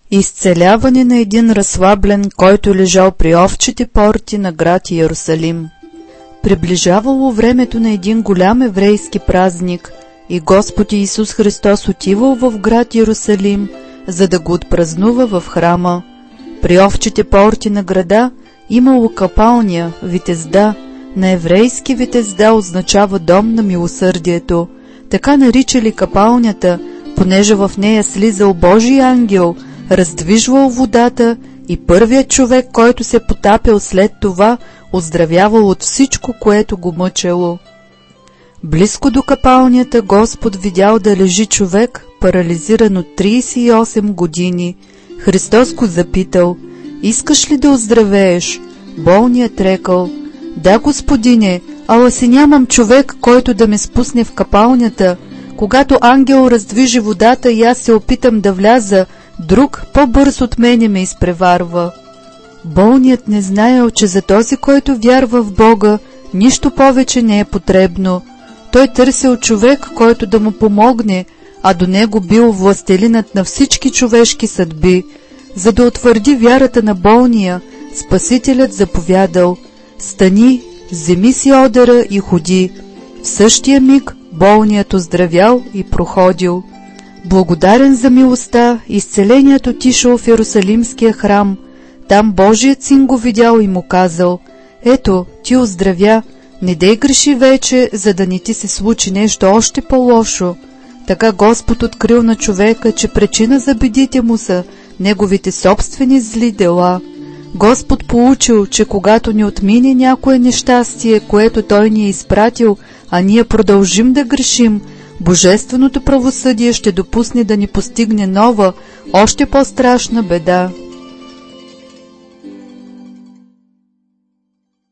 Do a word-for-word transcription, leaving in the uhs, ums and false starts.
Изцеляване на един разслаблен, който лежал при овчите порти на град Иерусалим. Приближавало времето на един голям еврейски празник и Господ Исус Христос отивал в град Иерусалим, за да го отпразнува в храма. При овчите порти на града имало капалня, витезда. На еврейски витезда означава дом на милосърдието. Така наричали капалнята, понеже в нея слизал Божий ангел, раздвижвал водата и първият човек, който се потапял след това, оздравявал от всичко, което го мъчело. Близко до капалнята Господ видял да лежи човек, парализиран от тридесет и осем години. Христос го запитал: „Искаш ли да оздравееш?“ Болният рекал: „Да, Господине, ала си нямам човек, който да ме спусне в капалнята. Когато ангел раздвижи водата и аз се опитам да вляза, друг по-бърз от мене ме изпреварва.“ Болният не знаел, че за този, който вярва в Бога, нищо повече не е потребно. Той търсил човек, който да му помогне, а до него бил властелинът на всички човешки съдби. За да утвърди вярата на болния, Спасителят заповядал: „Стани, вземи си одъра и ходи.“ В същия миг болният оздравял и проходил. Благодарен за милостта, изцеленият отишъл в Иерусалимския храм. Там Божият син го видял и му казал: „Ето, ти оздравя, не дей греши вече, за да не ти се случи нещо още по-лошо.“ Така Господ открил на човека, че причина за бедите му са неговите собствени зли дела. Господ поучил, че когато ни отмине някое нещастие, което Той ни е изпратил, а ние продължим да грешим, Божественото правосъдие ще допусне да ни постигне нова, още по-страшна беда.